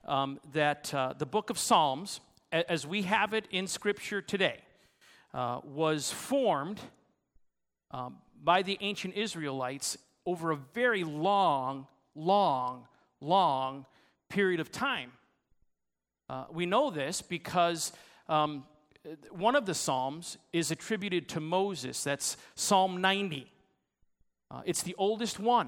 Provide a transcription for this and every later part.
that the book of Psalms, as we have it in Scripture today, was formed by the ancient Israelites over a very long period of time. We know this because one of the Psalms is attributed to Moses. That's Psalm 90. It's the oldest one.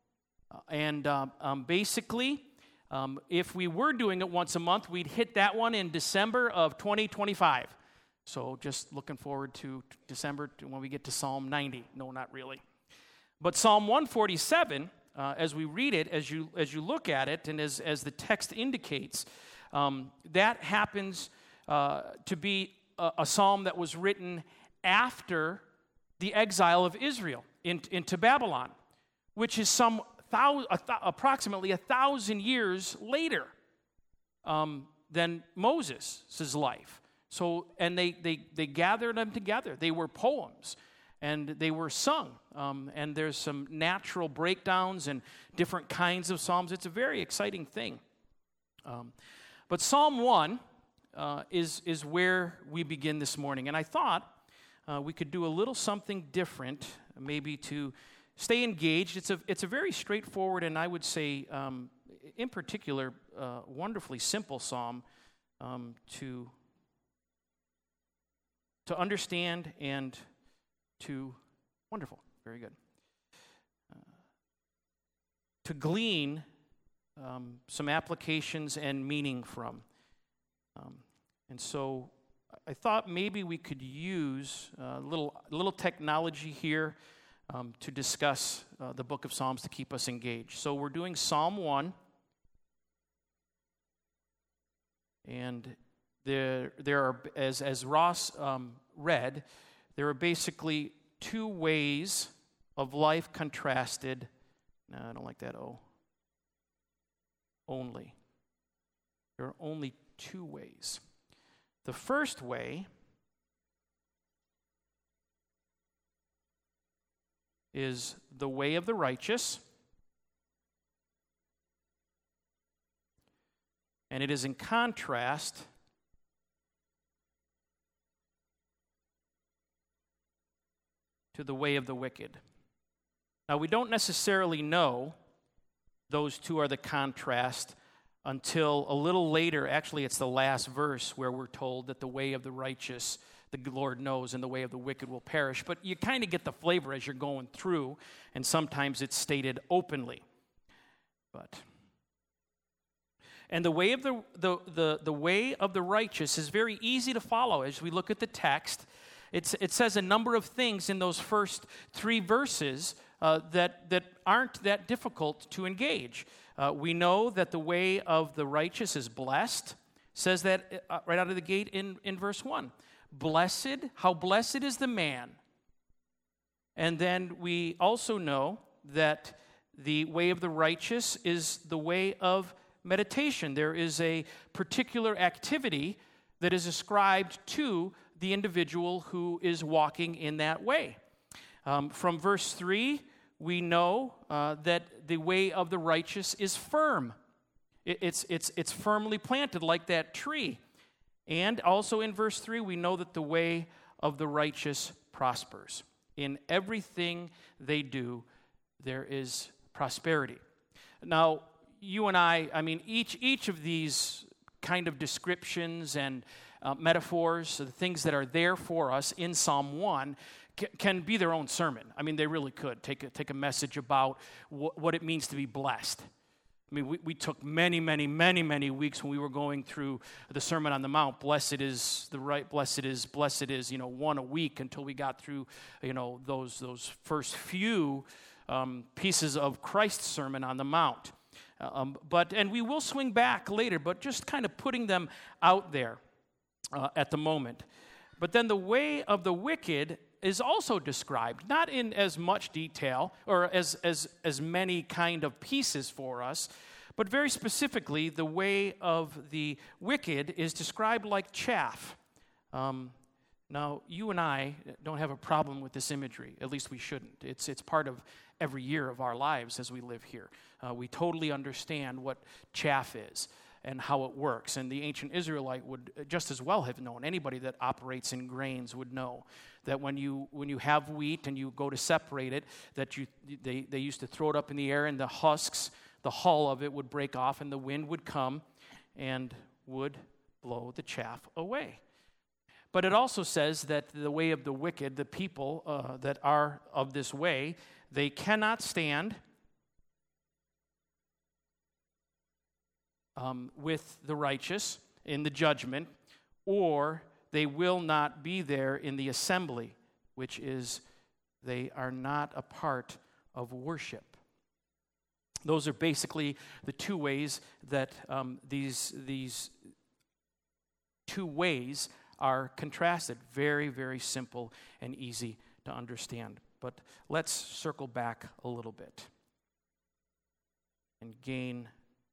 Basically, if we were doing it once a month, we'd hit that one in December of 2025. So just looking forward to December when we get to Psalm 90. No, not really. But Psalm 147, as we read it, as you look at it, and as the text indicates, that happens to be a psalm that was written after the exile of Israel into Babylon, which is approximately 1,000 years later than Moses' life. So, and they gathered them together. They were poems, and they were sung. And there's some natural breakdowns and different kinds of psalms. It's a very exciting thing. But Psalm 1 is where we begin this morning. And I thought we could do a little something different, maybe to stay engaged. It's a very straightforward and I would say, in particular, wonderfully simple psalm to understand and to, wonderful, very good, to glean some applications and meaning from. And so I thought maybe we could use a little technology here to discuss the book of Psalms to keep us engaged. So we're doing Psalm 1. And there are, as Ross read, there are basically two ways of life contrasted. No, I don't like that O. Only. There are only two ways. The first way is the way of the righteous, and it is in contrast to the way of the wicked. Now, we don't necessarily know those two are the contrast until a little later. Actually, it's the last verse where we're told that the way of the righteous, the Lord knows, and the way of the wicked will perish. But you kind of get the flavor as you're going through, and sometimes it's stated openly. And the way of the way of the righteous is very easy to follow as we look at the text. It says a number of things in those first three verses that aren't that difficult to engage. We know that the way of the righteous is blessed. Says that right out of the gate in verse 1. Blessed, how blessed is the man. And then we also know that the way of the righteous is the way of meditation. There is a particular activity that is ascribed to the individual who is walking in that way. From verse 3, we know that the way of the righteous is firm. It's firmly planted like that tree. And also in verse 3, we know that the way of the righteous prospers. In everything they do, there is prosperity. Now, you and I mean, each of these kind of descriptions and metaphors, the things that are there for us in Psalm 1, can be their own sermon. I mean, they really could take a message about what it means to be blessed. I mean, we took many weeks when we were going through the Sermon on the Mount. Blessed is, one a week until we got through, those first few pieces of Christ's Sermon on the Mount. And we will swing back later, but just kind of putting them out there at the moment. But then the way of the wicked is also described, not in as much detail or as many kind of pieces for us, but very specifically, the way of the wicked is described like chaff. Now, you and I don't have a problem with this imagery. At least we shouldn't. It's part of every year of our lives as we live here. We totally understand what chaff is. and how it works. And the ancient Israelite would just as well have known. Anybody that operates in grains would know that when you have wheat and you go to separate it, that they used to throw it up in the air, and the husks, the hull of it would break off, and the wind would come and would blow the chaff away. But it also says that the way of the wicked, the people that are of this way, they cannot stand with the righteous in the judgment, or they will not be there in the assembly, which is they are not a part of worship. Those are basically the two ways that these two ways are contrasted. Very, very simple and easy to understand. But let's circle back a little bit and gain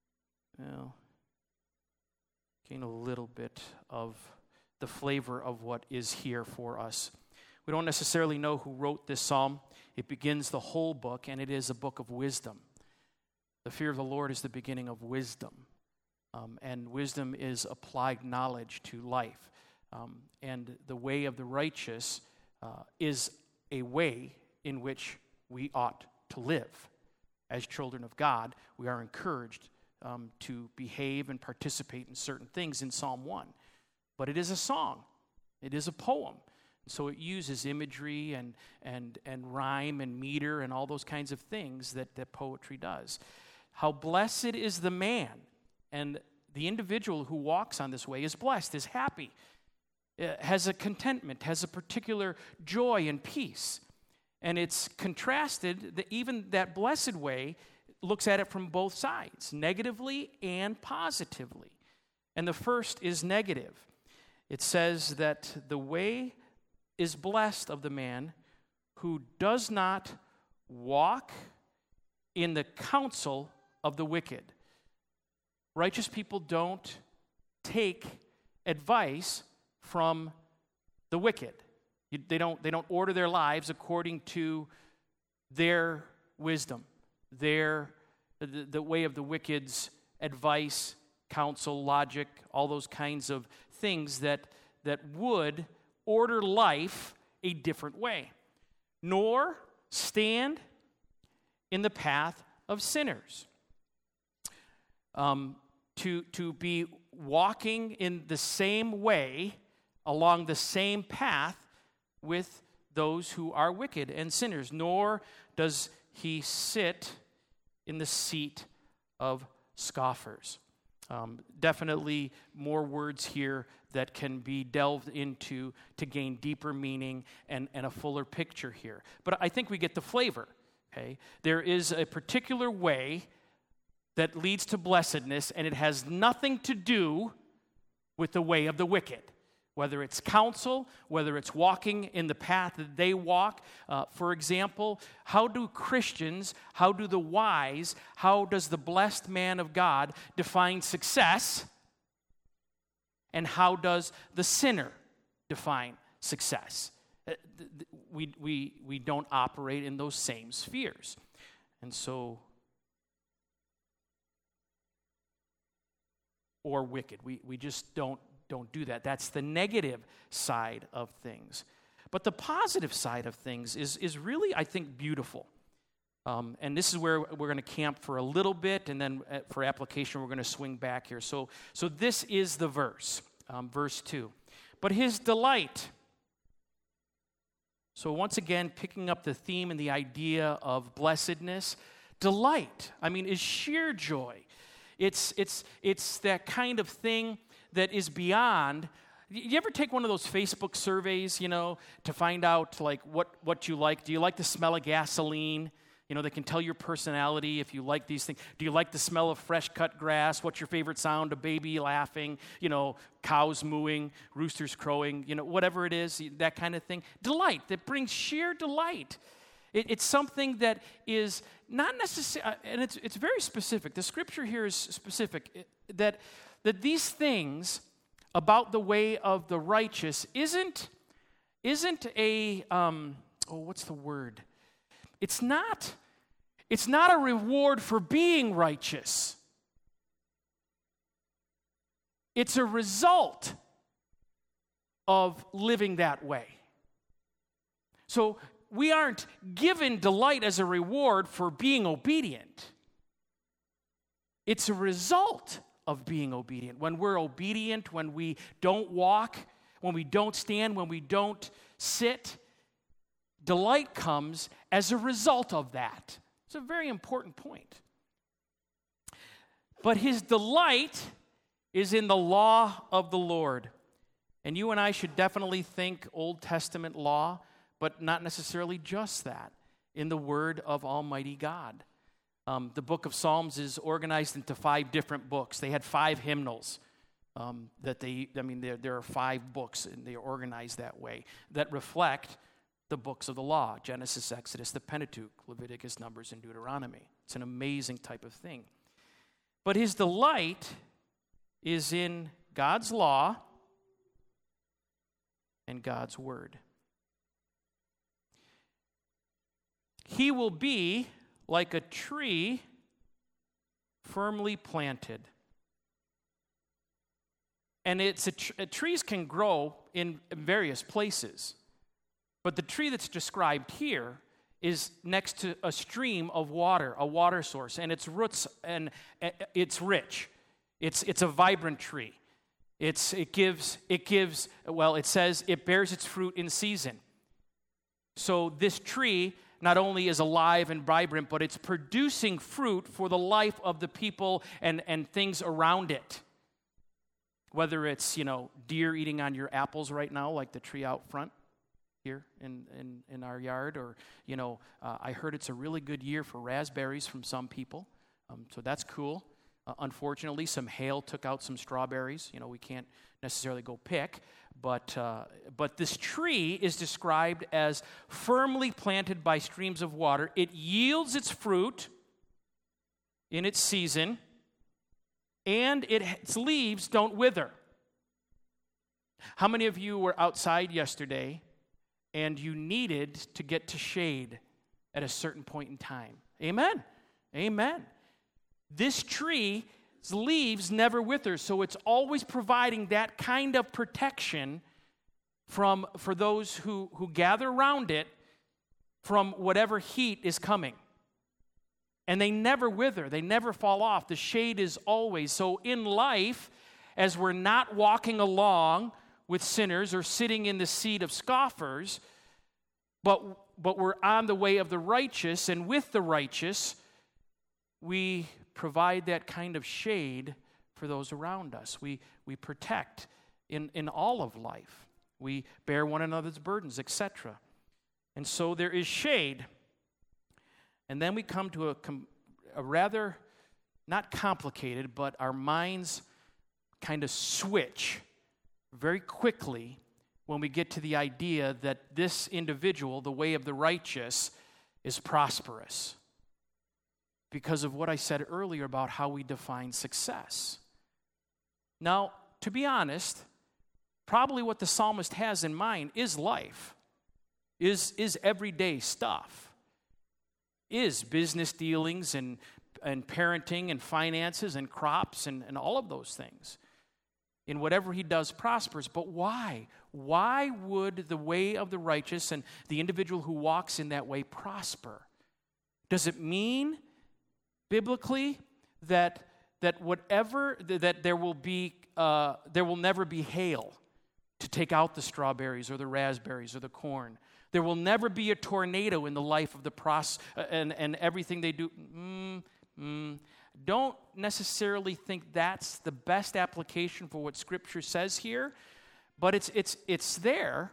a little bit of the flavor of what is here for us. We don't necessarily know who wrote this psalm. It begins the whole book, and it is a book of wisdom. The fear of the Lord is the beginning of wisdom, and wisdom is applied knowledge to life. And the way of the righteous is a way in which we ought to live. As children of God, we are encouraged to behave and participate in certain things in Psalm 1. But it is a song. It is a poem. So it uses imagery and rhyme and meter and all those kinds of things that poetry does. How blessed is the man, and the individual who walks on this way is blessed, is happy, has a contentment, has a particular joy and peace. And it's contrasted, that even that blessed way looks at it from both sides, negatively and positively. And the first is negative. It says that the way is blessed of the man who does not walk in the counsel of the wicked. Righteous people don't take advice from the wicked. They don't order their lives according to their wisdom, the way of the wicked's advice, counsel, logic, all those kinds of things that would order life a different way, nor stand in the path of sinners. To be walking in the same way, along the same path with those who are wicked and sinners, nor does he sit in the seat of scoffers. Definitely more words here that can be delved into to gain deeper meaning and a fuller picture here. But I think we get the flavor, okay? There is a particular way that leads to blessedness, and it has nothing to do with the way of the wicked. Whether it's counsel, whether it's walking in the path that they walk. For example, how do Christians, how do the wise, how does the blessed man of God define success? And how does the sinner define success? We don't operate in those same spheres. And so, or wicked. We just don't do that. That's the negative side of things. But the positive side of things is really, I think, beautiful. And this is where we're going to camp for a little bit, and then for application, we're going to swing back here. So this is the verse, verse 2. But his delight. So once again, picking up the theme and the idea of blessedness, delight, is sheer joy. It's that kind of thing that is beyond. You ever take one of those Facebook surveys, to find out like what you like? Do you like the smell of gasoline? They can tell your personality if you like these things. Do you like the smell of fresh cut grass? What's your favorite sound? A baby laughing, cows mooing, roosters crowing, whatever it is, that kind of thing. Delight, that brings sheer delight. It's something that is not necessary, and it's very specific. The scripture here is specific, that these things about the way of the righteous isn't a what's the word? It's not a reward for being righteous. It's a result of living that way. So we aren't given delight as a reward for being obedient. It's a result of being obedient. When we're obedient, when we don't walk, when we don't stand, when we don't sit, delight comes as a result of that. It's a very important point. But his delight is in the law of the Lord. And you and I should definitely think Old Testament law, but not necessarily just that, in the word of Almighty God. The book of Psalms is organized into 5 different books. They had 5 hymnals there are 5 books, and they are organized that way, that reflect the books of the law: Genesis, Exodus, the Pentateuch, Leviticus, Numbers, and Deuteronomy. It's an amazing type of thing. But his delight is in God's law and God's word. He will be like a tree firmly planted. And trees can grow in various places. But the tree that's described here is next to a stream of water, a water source, and its roots, and it's rich. It's a vibrant tree. It says it bears its fruit in season. So this tree not only is alive and vibrant, but it's producing fruit for the life of the people and things around it. Whether it's, deer eating on your apples right now, like the tree out front here in our yard, or, I heard it's a really good year for raspberries from some people, so that's cool. Unfortunately, some hail took out some strawberries. We can't necessarily go pick, but this tree is described as firmly planted by streams of water. It yields its fruit in its season, and its leaves don't wither. How many of you were outside yesterday and you needed to get to shade at a certain point in time? Amen. Amen. This tree's leaves never wither, so it's always providing that kind of protection for those who gather around it from whatever heat is coming. And they never wither. They never fall off. The shade is always. So in life, as we're not walking along with sinners or sitting in the seat of scoffers, but we're on the way of the righteous, and with the righteous, we provide that kind of shade for those around us. We protect in all of life. We bear one another's burdens, etc. And so there is shade. And then we come to a rather, not complicated, but our minds kind of switch very quickly when we get to the idea that this individual, the way of the righteous, is prosperous. Because of what I said earlier about how we define success. Now, to be honest, probably what the psalmist has in mind is life, is everyday stuff. Is business dealings and parenting and finances and crops and all of those things. In whatever he does prospers. But why? Why would the way of the righteous and the individual who walks in that way prosper? Does it mean biblically that there will never be hail to take out the strawberries or the raspberries or the corn? There will never be a tornado in the life of the and everything they do. Don't necessarily think that's the best application for what Scripture says here, but it's there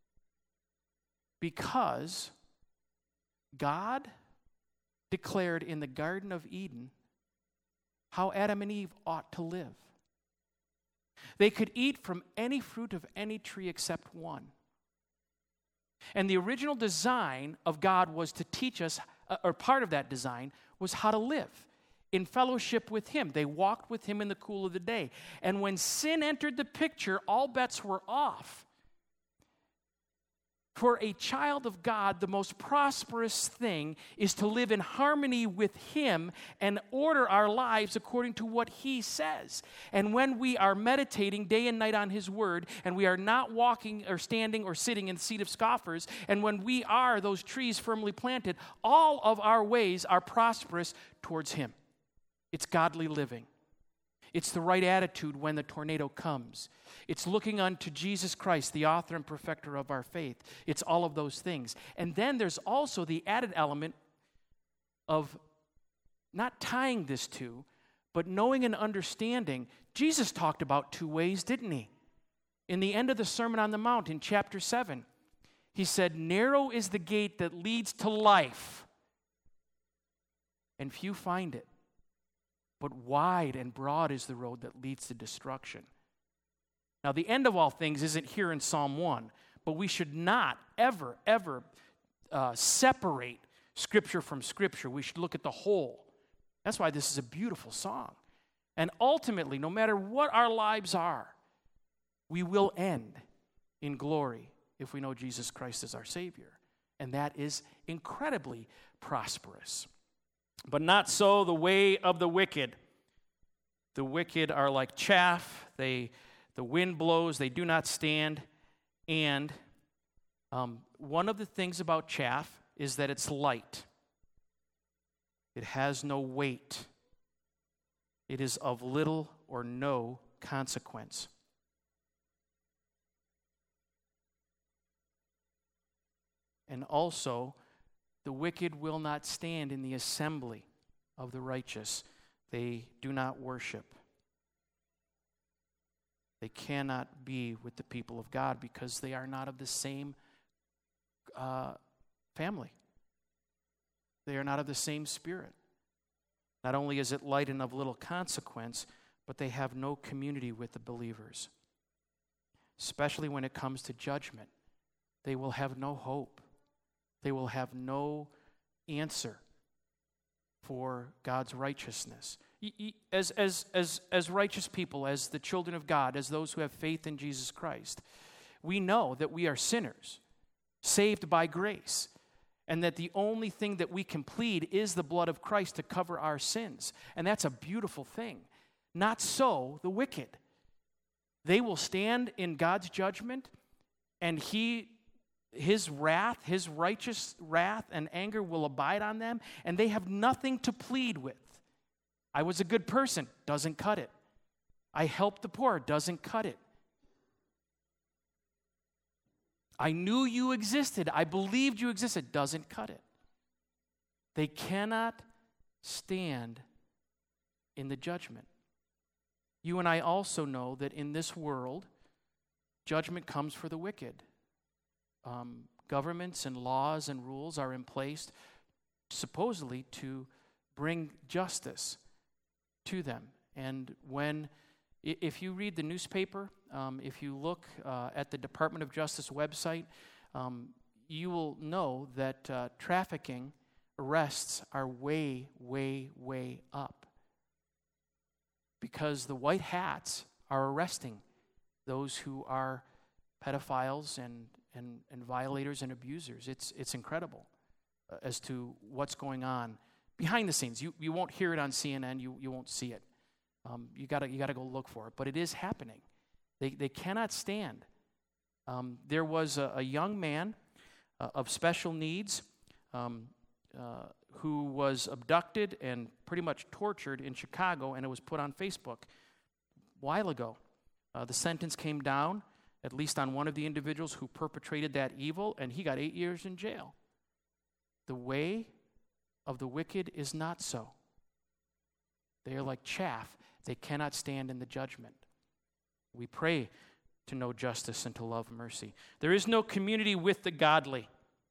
because God declared in the Garden of Eden how Adam and Eve ought to live. They could eat from any fruit of any tree except one. And the original design of God was to teach us, or part of that design was how to live in fellowship with Him. They walked with Him in the cool of the day. And when sin entered the picture, all bets were off. For a child of God, the most prosperous thing is to live in harmony with Him and order our lives according to what He says. And when we are meditating day and night on His Word, and we are not walking or standing or sitting in the seat of scoffers, and when we are those trees firmly planted, all of our ways are prosperous towards Him. It's godly living. It's the right attitude when the tornado comes. It's looking unto Jesus Christ, the author and perfecter of our faith. It's all of those things. And then there's also the added element of not tying this to, but knowing and understanding. Jesus talked about two ways, didn't He? In the end of the Sermon on the Mount, in chapter 7, He said, "Narrow is the gate that leads to life, and few find it. But wide and broad is the road that leads to destruction." Now, the end of all things isn't here in Psalm 1, but we should not ever separate Scripture from Scripture. We should look at the whole. That's why this is a beautiful song. And ultimately, no matter what our lives are, we will end in glory if we know Jesus Christ as our Savior. And that is incredibly prosperous. But not so the way of the wicked. The wicked are like chaff. The wind blows. They do not stand. And one of the things about chaff is that it's light. It has no weight. It is of little or no consequence. And also, the wicked will not stand in the assembly of the righteous. They do not worship. They cannot be with the people of God because they are not of the same family. They are not of the same spirit. Not only is it light and of little consequence, but they have no community with the believers. Especially when it comes to judgment. They will have no hope. They will have no answer for God's righteousness. As righteous people, as the children of God, as those who have faith in Jesus Christ, we know that we are sinners, saved by grace, and that the only thing that we can plead is the blood of Christ to cover our sins. And that's a beautiful thing. Not so the wicked. They will stand in God's judgment, and His wrath, His righteous wrath and anger will abide on them, and they have nothing to plead with. I was a good person, doesn't cut it. I helped the poor, doesn't cut it. I knew you existed, I believed you existed, doesn't cut it. They cannot stand in the judgment. You and I also know that in this world, judgment comes for the wicked. Governments and laws and rules are in place supposedly to bring justice to them. And if you read the newspaper, if you look at the Department of Justice website, you will know that trafficking arrests are way, way, way up. Because the white hats are arresting those who are pedophiles and violators and abusers. It's incredible as to what's going on behind the scenes. You won't hear it on CNN. You won't see it. You gotta go look for it. But it is happening. They cannot stand. There was a young man of special needs who was abducted and pretty much tortured in Chicago, and it was put on Facebook a while ago. The sentence came down, at least on one of the individuals who perpetrated that evil, and he got 8 years in jail. The way of the wicked is not so. They are like chaff. They cannot stand in the judgment. We pray to know justice and to love mercy. There is no community with the godly.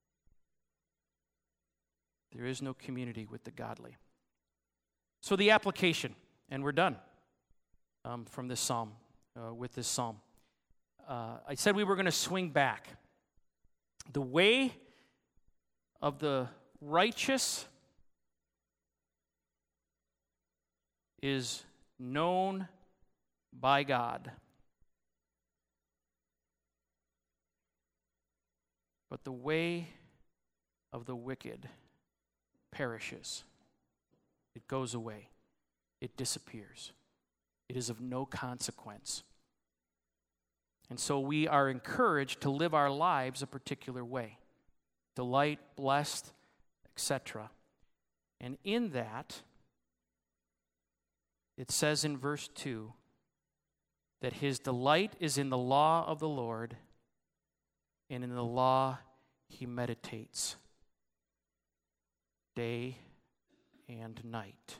There is no community with the godly. So the application, and we're done from this psalm, with this psalm. I said we were going to swing back. The way of the righteous is known by God. But the way of the wicked perishes. It goes away. It disappears. It is of no consequence. And so we are encouraged to live our lives a particular way. Delight, blessed, etc. And in that, it says in verse 2 that his delight is in the law of the Lord, and in the law he meditates day and night.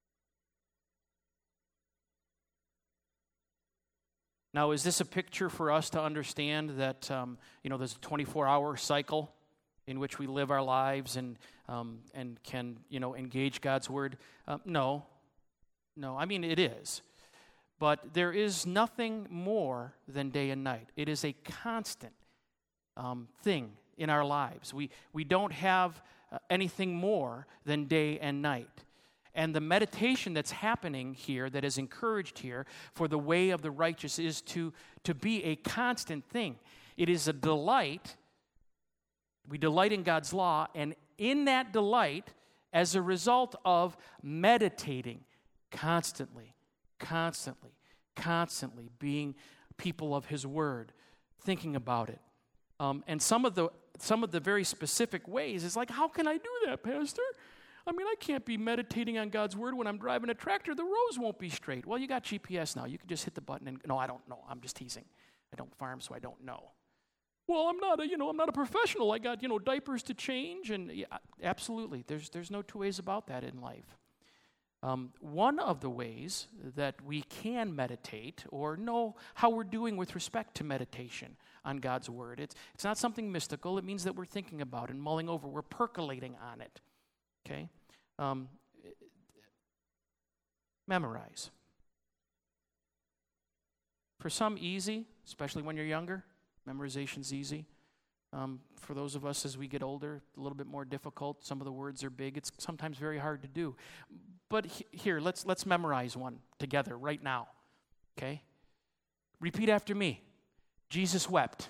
Now, is this a picture for us to understand that, there's a 24-hour cycle in which we live our lives and can, engage God's word? No. I mean, it is. But there is nothing more than day and night. It is a constant thing in our lives. We don't have anything more than day and night. And the meditation that's happening here, that is encouraged here for the way of the righteous, is to be a constant thing. It is a delight. We delight in God's law, and in that delight, as a result of meditating constantly, being people of his word, thinking about it. And some of the very specific ways is like, how can I do that, Pastor? I mean, I can't be meditating on God's word when I'm driving a tractor. The roads won't be straight. Well, you got GPS now. You can just hit the button and, no, I don't know. I'm just teasing. I don't farm, so I don't know. Well, I'm not a professional. I got, diapers to change. And yeah, absolutely. There's no two ways about that in life. One of the ways that we can meditate or know how we're doing with respect to meditation on God's word, it's not something mystical. It means that we're thinking about and mulling over. We're percolating on it. Okay? Memorize. For some, easy, especially when you're younger. Memorization's easy. For those of us as we get older, a little bit more difficult. Some of the words are big. It's sometimes very hard to do. But here, let's memorize one together right now. Okay? Repeat after me. Jesus wept.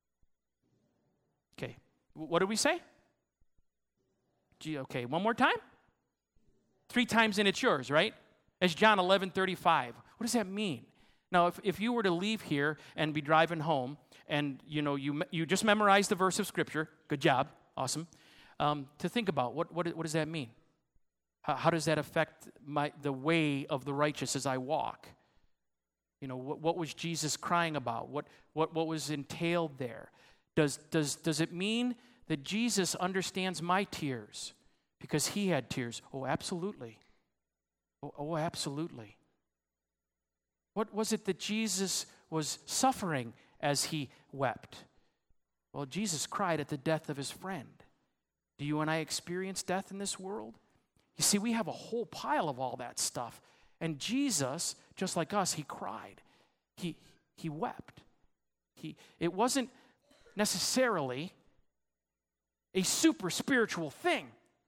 Okay. What did we say? Okay, one more time? 3 times and it's yours, right? That's John 11:35. What does that mean? Now, if you were to leave here and be driving home and, you just memorized the verse of Scripture, good job, awesome, to think about, what does that mean? How does that affect the way of the righteous as I walk? What was Jesus crying about? What was entailed there? Does it mean that Jesus understands my tears because he had tears? Oh, absolutely. Oh, absolutely. What was it that Jesus was suffering as he wept? Well, Jesus cried at the death of his friend. Do you and I experience death in this world? You see, we have a whole pile of all that stuff. And Jesus, just like us, he cried. He wept. It wasn't necessarily a super spiritual thing.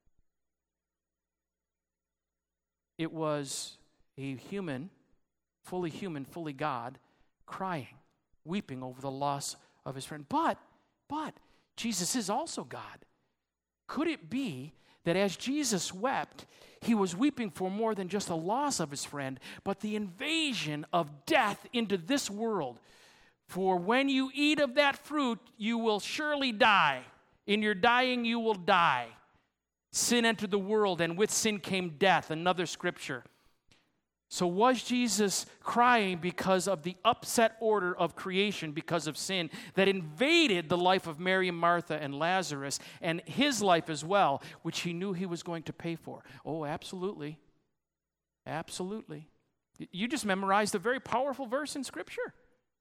It was a human, fully God, crying, weeping over the loss of his friend. But Jesus is also God. Could it be that as Jesus wept, he was weeping for more than just the loss of his friend, but the invasion of death into this world? For when you eat of that fruit, you will surely die. In your dying, you will die. Sin entered the world, and with sin came death, another scripture. So was Jesus crying because of the upset order of creation, because of sin that invaded the life of Mary and Martha and Lazarus, and his life as well, which he knew he was going to pay for? Oh, absolutely. Absolutely. You just memorized a very powerful verse in Scripture.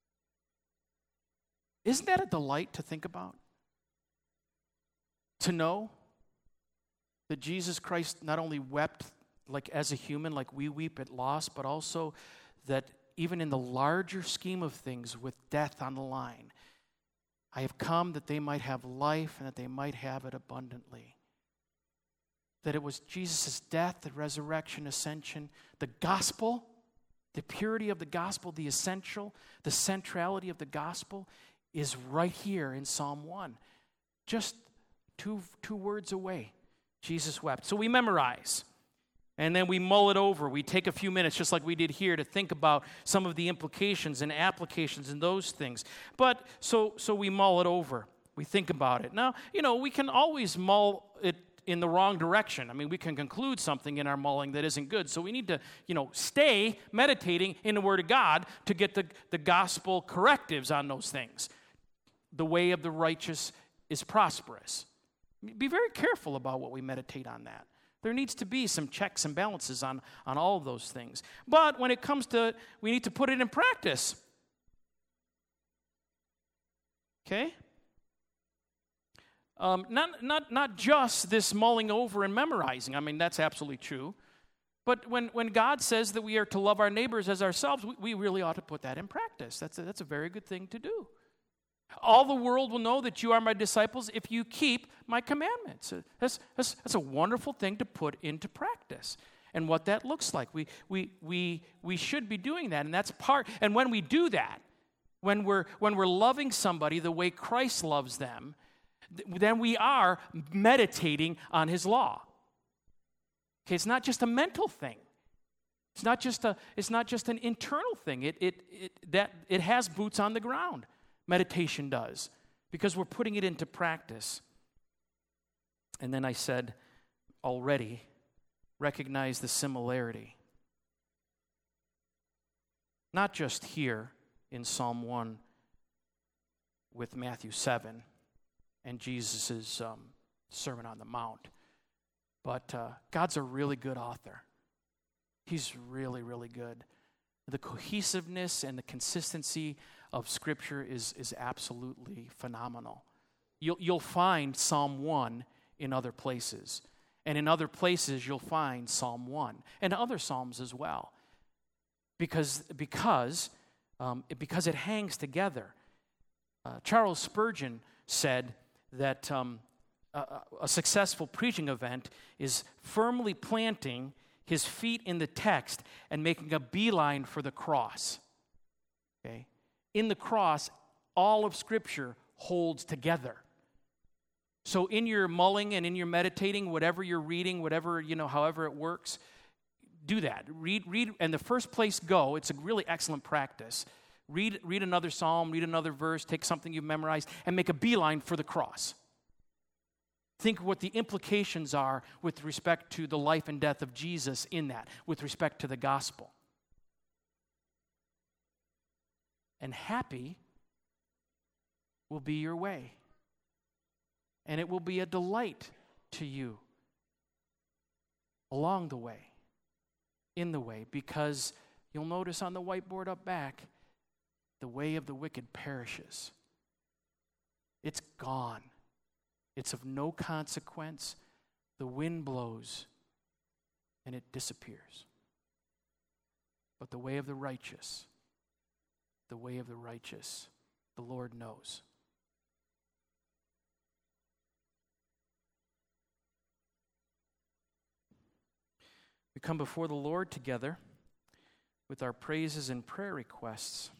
Isn't that a delight to think about? To know that Jesus Christ not only wept like as a human, like we weep at loss, but also that even in the larger scheme of things with death on the line, I have come that they might have life and that they might have it abundantly. That it was Jesus' death, the resurrection, ascension, the gospel, the purity of the gospel, the essential, the centrality of the gospel is right here in Psalm 1. Just two words away. Jesus wept. So we memorize. And then we mull it over. We take a few minutes, just like we did here, to think about some of the implications and applications and those things. But so we mull it over. We think about it. Now, we can always mull it in the wrong direction. I mean, we can conclude something in our mulling that isn't good. So we need to, stay meditating in the Word of God to get the gospel correctives on those things. The way of the righteous is prosperous. Be very careful about what we meditate on that. There needs to be some checks and balances on all of those things. But when it comes to, we need to put it in practice. Okay? Not just this mulling over and memorizing. I mean, that's absolutely true. But when God says that we are to love our neighbors as ourselves, we really ought to put that in practice. That's a very good thing to do. All the world will know that you are my disciples if you keep my commandments. That's a wonderful thing to put into practice. And what that looks like. We should be doing that. And that's part. And when we do that, when we're loving somebody the way Christ loves them, then we are meditating on his law. Okay, it's not just a mental thing. It's not just an internal thing. It has boots on the ground. Meditation does, because we're putting it into practice. And then I said already, recognize the similarity. Not just here in Psalm 1 with Matthew 7 and Jesus' Sermon on the Mount, but God's a really good author. He's really, really good. The cohesiveness and the consistency of Scripture is absolutely phenomenal. You'll find Psalm 1 in other places. And in other places, you'll find Psalm 1 and other Psalms as well. Because it hangs together. Charles Spurgeon said that a successful preaching event is firmly planting his feet in the text and making a beeline for the cross. Okay? In the cross, all of Scripture holds together. So in your mulling and in your meditating, whatever you're reading, however it works, do that. Read, and the first place go, it's a really excellent practice. Read another psalm, read another verse, take something you've memorized, and make a beeline for the cross. Think what the implications are with respect to the life and death of Jesus in that, with respect to the gospel. And happy will be your way. And it will be a delight to you along the way, in the way, because you'll notice on the whiteboard up back, the way of the wicked perishes. It's gone. It's of no consequence. The wind blows and it disappears. But the way of the righteous, the Lord knows. We come before the Lord together with our praises and prayer requests.